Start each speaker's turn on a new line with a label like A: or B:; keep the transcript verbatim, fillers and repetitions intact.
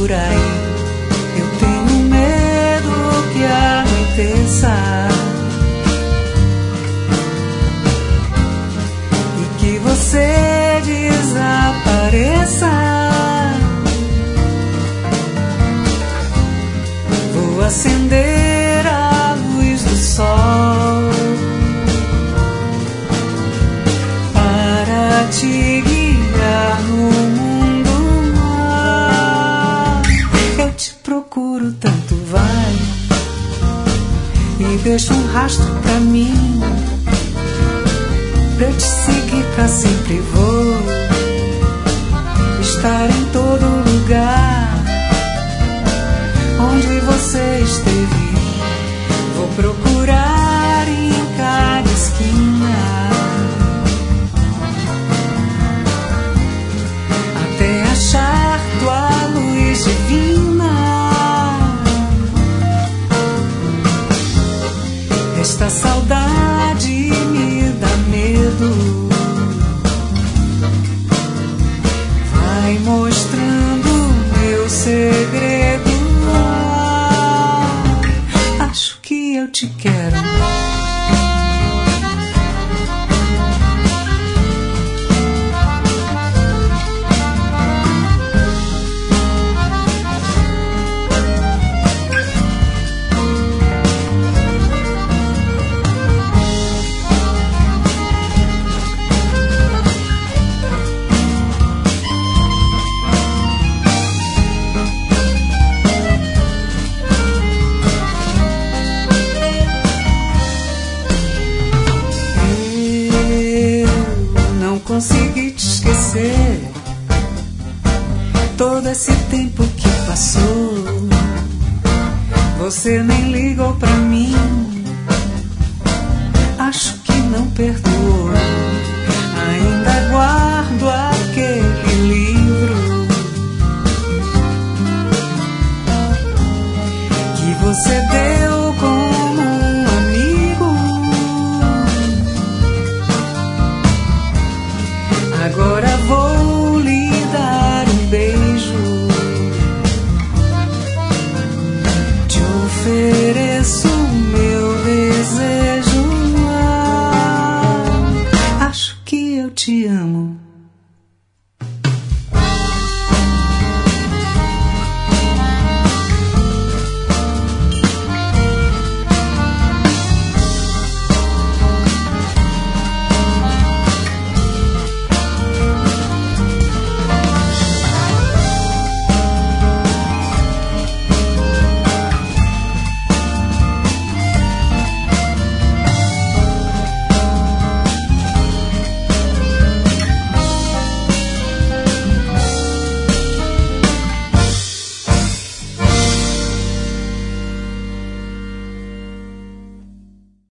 A: por aí. Eu tenho medo que anoiteça e que você desapareça. Vou acender a luz do sol para te guiar no mundo mar. Eu te procuro tanto, vai, e deixa um rastro pra mim, pra eu te seguir pra sempre. Vou estar em todo lugar onde você esteve. Vou procurar em cada esquina até achar tua luz divina. Esta saudade me dá medo, vai mostrando meu segredo. Acho que eu te quero. Consegui te esquecer todo esse tempo que passou. Você nem ligou pra mim, acho que não perdoou. Ainda guardo aquele livro que você deu como um amigo. Agora vou lhe dar um beijo, te ofereço meu desejo. Ah, acho que eu te amo.